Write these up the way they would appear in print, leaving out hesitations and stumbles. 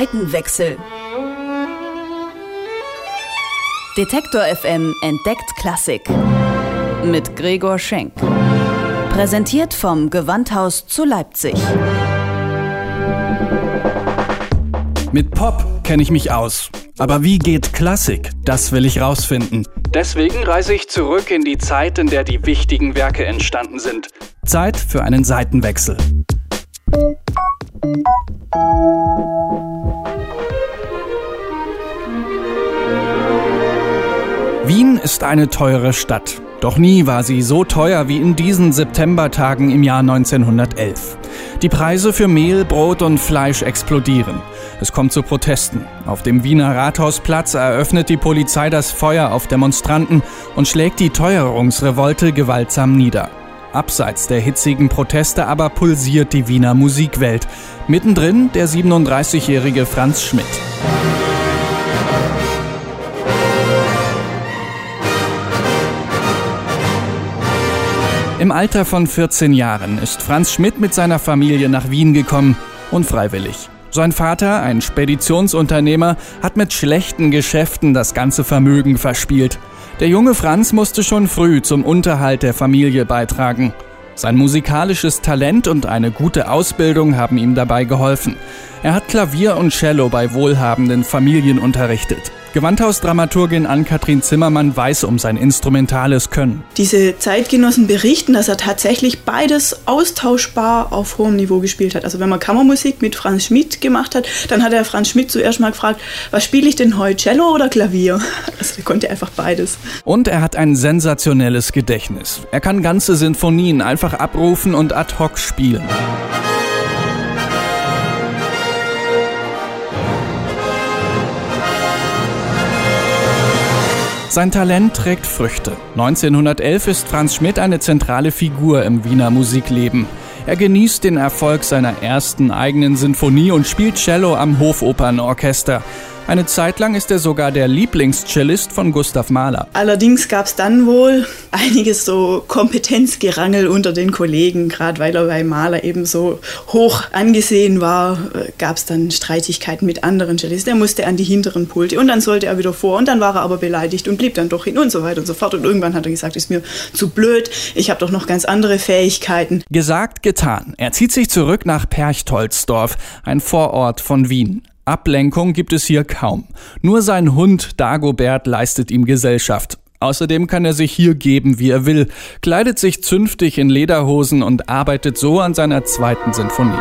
Seitenwechsel. Detektor FM entdeckt Klassik. Mit Gregor Schenk. Präsentiert vom Gewandhaus zu Leipzig. Mit Pop kenne ich mich aus. Aber wie geht Klassik? Das will ich rausfinden. Deswegen reise ich zurück in die Zeit, in der die wichtigen Werke entstanden sind. Zeit für einen Seitenwechsel. Wien ist eine teure Stadt. Doch nie war sie so teuer wie in diesen Septembertagen im Jahr 1911. Die Preise für Mehl, Brot und Fleisch explodieren. Es kommt zu Protesten. Auf dem Wiener Rathausplatz eröffnet die Polizei das Feuer auf Demonstranten und schlägt die Teuerungsrevolte gewaltsam nieder. Abseits der hitzigen Proteste aber pulsiert die Wiener Musikwelt. Mittendrin der 37-jährige Franz Schmidt. Im Alter von 14 Jahren ist Franz Schmidt mit seiner Familie nach Wien gekommen, unfreiwillig. Sein Vater, ein Speditionsunternehmer, hat mit schlechten Geschäften das ganze Vermögen verspielt. Der junge Franz musste schon früh zum Unterhalt der Familie beitragen. Sein musikalisches Talent und eine gute Ausbildung haben ihm dabei geholfen. Er hat Klavier und Cello bei wohlhabenden Familien unterrichtet. Gewandhausdramaturgin Ann-Kathrin Zimmermann weiß um sein instrumentales Können. Diese Zeitgenossen berichten, dass er tatsächlich beides austauschbar auf hohem Niveau gespielt hat. Also wenn man Kammermusik mit Franz Schmidt gemacht hat, dann hat er Franz Schmidt zuerst mal gefragt, was spiele ich denn heute, Cello oder Klavier? Also er konnte einfach beides. Und er hat ein sensationelles Gedächtnis. Er kann ganze Sinfonien einfach abrufen und ad hoc spielen. Sein Talent trägt Früchte. 1911 ist Franz Schmidt eine zentrale Figur im Wiener Musikleben. Er genießt den Erfolg seiner ersten eigenen Sinfonie und spielt Cello am Hofopernorchester. Eine Zeit lang ist er sogar der Lieblingscellist von Gustav Mahler. Allerdings gab es dann wohl einiges so Kompetenzgerangel unter den Kollegen. Gerade weil er bei Mahler eben so hoch angesehen war, gab es dann Streitigkeiten mit anderen Cellisten. Er musste an die hinteren Pulte und dann sollte er wieder vor und dann war er aber beleidigt und blieb dann doch hin und so weiter und so fort. Und irgendwann hat er gesagt, ist mir zu blöd, ich habe doch noch ganz andere Fähigkeiten. Gesagt, getan. Er zieht sich zurück nach Perchtoldsdorf, ein Vorort von Wien. Ablenkung gibt es hier kaum. Nur sein Hund Dagobert leistet ihm Gesellschaft. Außerdem kann er sich hier geben, wie er will, kleidet sich zünftig in Lederhosen und arbeitet so an seiner zweiten Sinfonie.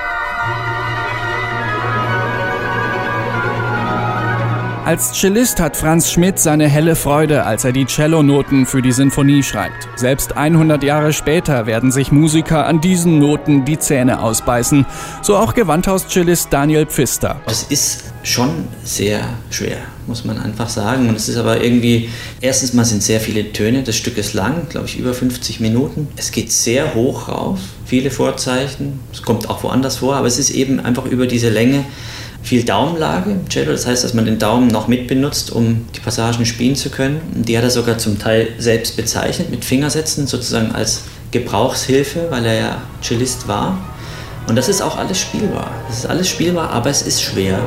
Als Cellist hat Franz Schmidt seine helle Freude, als er die Cellonoten für die Sinfonie schreibt. Selbst 100 Jahre später werden sich Musiker an diesen Noten die Zähne ausbeißen. So auch Gewandhaus-Cellist Daniel Pfister. Das ist schon sehr schwer, muss man einfach sagen. Und es ist aber irgendwie, erstens mal sind sehr viele Töne, das Stück ist lang, glaube ich über 50 Minuten. Es geht sehr hoch rauf, viele Vorzeichen, es kommt auch woanders vor, aber es ist eben einfach über diese Länge viel Daumenlage im Cello, das heißt, dass man den Daumen noch mit benutzt, um die Passagen spielen zu können. Die hat er sogar zum Teil selbst bezeichnet, mit Fingersätzen, sozusagen als Gebrauchshilfe, weil er ja Cellist war. Und das ist auch alles spielbar. Das ist alles spielbar, aber es ist schwer.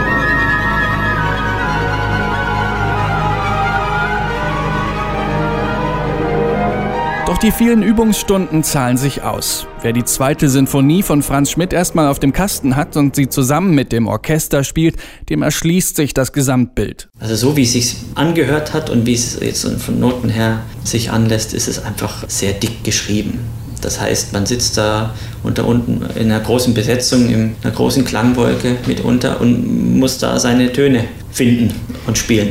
Doch die vielen Übungsstunden zahlen sich aus. Wer die zweite Sinfonie von Franz Schmidt erstmal auf dem Kasten hat und sie zusammen mit dem Orchester spielt, dem erschließt sich das Gesamtbild. Also so wie es sich angehört hat und wie es jetzt von Noten her sich anlässt, ist es einfach sehr dick geschrieben. Das heißt, man sitzt da unten in einer großen Besetzung, in einer großen Klangwolke mitunter und muss da seine Töne finden und spielen.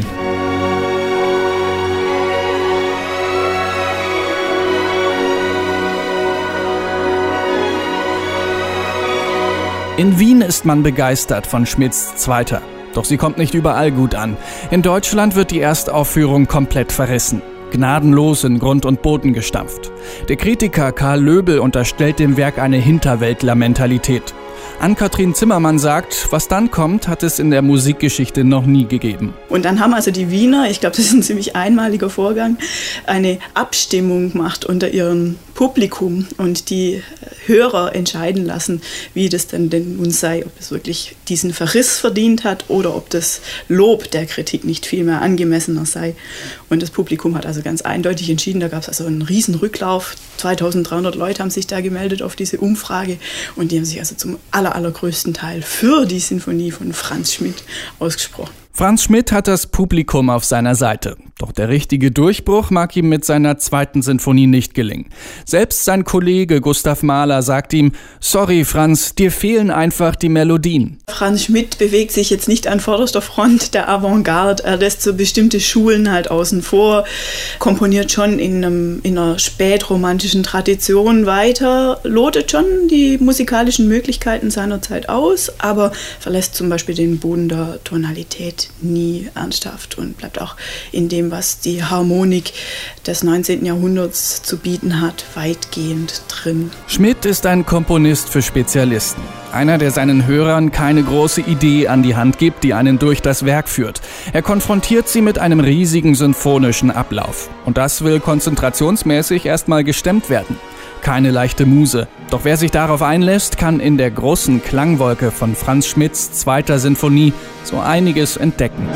In Wien ist man begeistert von Schmidts Zweiter. Doch sie kommt nicht überall gut an. In Deutschland wird die Erstaufführung komplett verrissen. Gnadenlos in Grund und Boden gestampft. Der Kritiker Karl Löbel unterstellt dem Werk eine Hinterwäldler-Mentalität. Ann-Kathrin Zimmermann sagt, was dann kommt, hat es in der Musikgeschichte noch nie gegeben. Und dann haben also die Wiener, ich glaube, das ist ein ziemlich einmaliger Vorgang, eine Abstimmung gemacht unter ihrem Publikum und die Hörer entscheiden lassen, wie das denn nun sei, ob es wirklich diesen Verriss verdient hat oder ob das Lob der Kritik nicht viel mehr angemessener sei. Und das Publikum hat also ganz eindeutig entschieden, da gab es also einen riesen Rücklauf, 2300 Leute haben sich da gemeldet auf diese Umfrage und die haben sich also zum allergrößten Teil für die Sinfonie von Franz Schmidt ausgesprochen. Franz Schmidt hat das Publikum auf seiner Seite. Doch der richtige Durchbruch mag ihm mit seiner 2. Sinfonie nicht gelingen. Selbst sein Kollege Gustav Mahler sagt ihm, sorry Franz, dir fehlen einfach die Melodien. Franz Schmidt bewegt sich jetzt nicht an vorderster Front der Avantgarde. Er lässt so bestimmte Schulen halt außen vor, komponiert schon in einer spätromantischen Tradition weiter, lotet schon die musikalischen Möglichkeiten seiner Zeit aus, aber verlässt zum Beispiel den Boden der Tonalität nie ernsthaft und bleibt auch in dem, was die Harmonik des 19. Jahrhunderts zu bieten hat, weitgehend drin. Schmidt ist ein Komponist für Spezialisten. Einer, der seinen Hörern keine große Idee an die Hand gibt, die einen durch das Werk führt. Er konfrontiert sie mit einem riesigen sinfonischen Ablauf. Und das will konzentrationsmäßig erstmal gestemmt werden. Keine leichte Muse. Doch wer sich darauf einlässt, kann in der großen Klangwolke von Franz Schmidts 2. Sinfonie so einiges entdecken.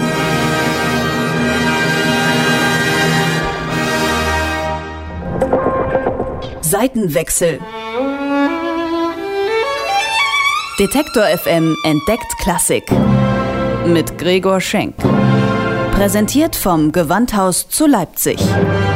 Seitenwechsel. Detektor FM entdeckt Klassik. Mit Gregor Schenk. Präsentiert vom Gewandhaus zu Leipzig.